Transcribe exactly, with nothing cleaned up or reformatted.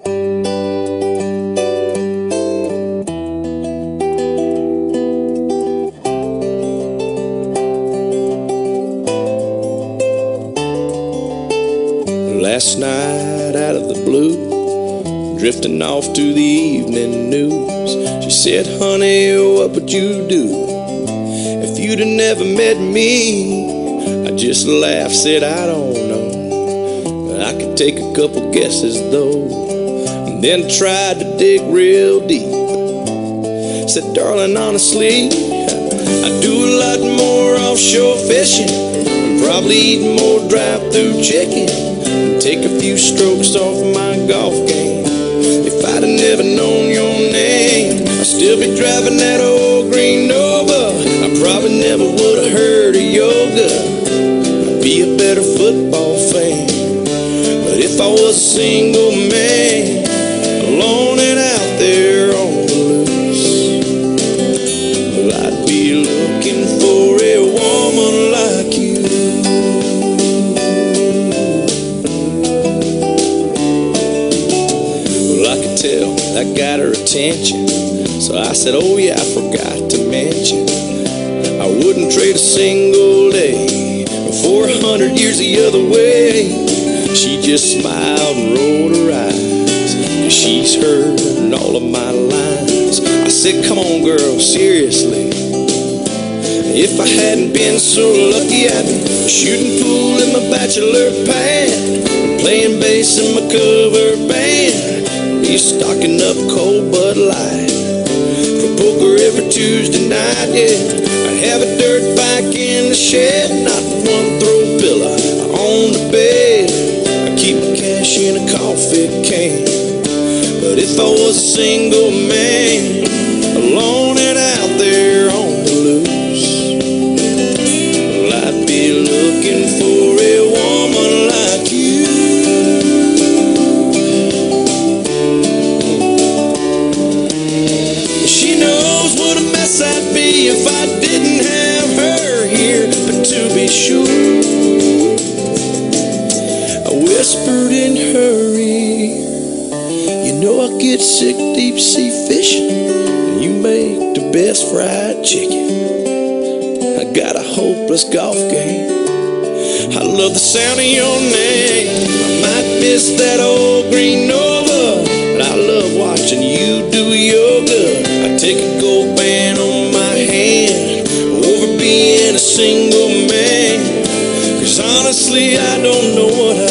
Last night out of the blue, drifting off to the evening news, she said, honey, what would you do if you'd have never met me? I just laughed, said, I don't know, I could take a couple guesses though. And then tried to dig real deep. Said, darling, honestly, I do a lot more offshore fishing, probably eat more drive-through chicken, take a few strokes off my golf game. If I'd have never known your name, I'd still be driving that old green Nova. I probably never would have heard of yoga. I'd be a better football fan. But if I was a single man, alone and out there on the loose, well, I'd be looking for a woman like you. Tell that got her attention, so I said, oh yeah, I forgot to mention, I wouldn't trade a single day for a hundred years the other way. She just smiled and rolled her eyes, and she's heard all of my lines. I said, come on girl, seriously, if I hadn't been so lucky, I'd be shooting pool in my bachelor pad, playing bass in my cover band, stocking up cold Bud Light for poker every Tuesday night, yeah. I have a dirt bike in the shed, not one throw pillow on the bed. I keep my cash in a coffee can. But if I was a single man, alone and out there on the loose, well, I'd be looking for a woman like you. I'd be if I didn't have her here, but to be sure, I whispered in her ear, you know I get sick deep sea fishing, and you make the best fried chicken. I got a hopeless golf game, I love the sound of your name. I might miss that old green Nova, but I love watching you do yoga. I take a gold band on my hand over being a single man, 'cause honestly I don't know what I